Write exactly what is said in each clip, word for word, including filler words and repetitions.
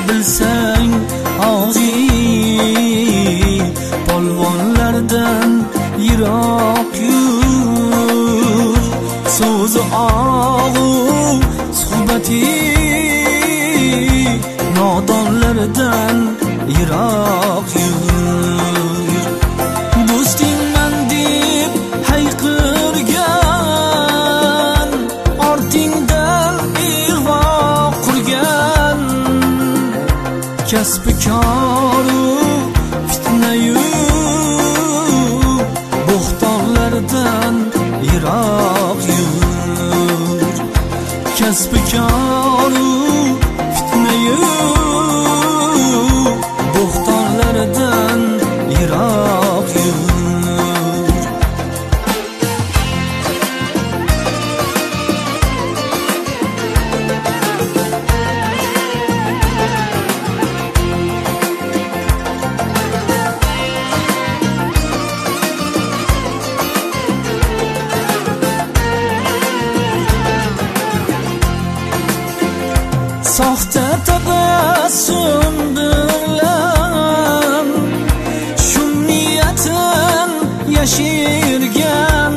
bilsang og'zi polvonlardan yiroq yur. So'zi og'u suhbati nodonlardan yiroq yur. Do'stingman deb hayqirgan, ortingdan ig'vo qurgan, kasbi koru fitnayu bo'xtonlardan yiroq yur. Kasbi koru fitnayu bo'xtonlardan yiroq yur. Soxta tabassum bilan shu niyatin yashirgan,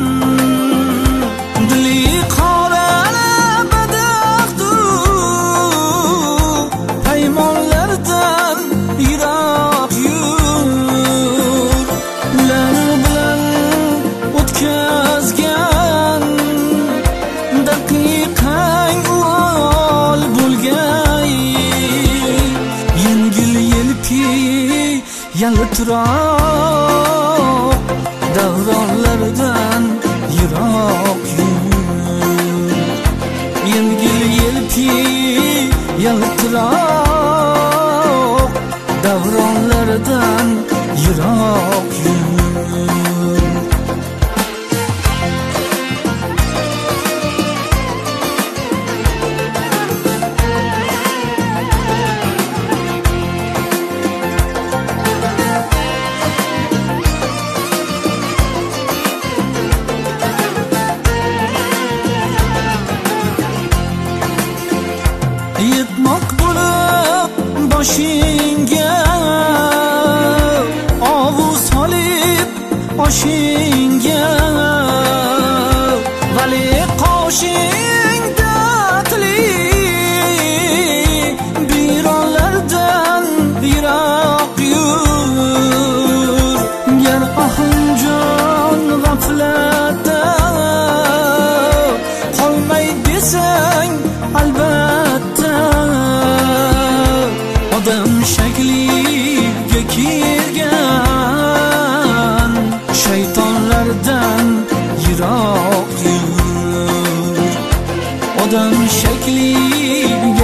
dili qora badaqdu paymonlardan yiroq yur. Ular bilan o'tkazgan daqiqang uvol bo'lgay, yengil yelpi yaltiroq davronlardan yiroq yur. Yengil yelpi yaltiroq davronlardan yiroq yur. Yetmoq bo'lib boshingga ovu solib oshingga, vali qoshingda tili bironlardan yiroq yur. Gar ahimjon g'aflatda qolmay desang albatta, odam shakliga kirgan shaytonlardan yiroq yur. Odam shakliga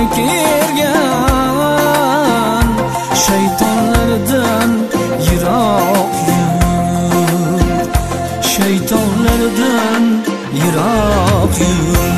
kirgan shaytonlardan yiroq yur. Shaytonlardan yiroq yur.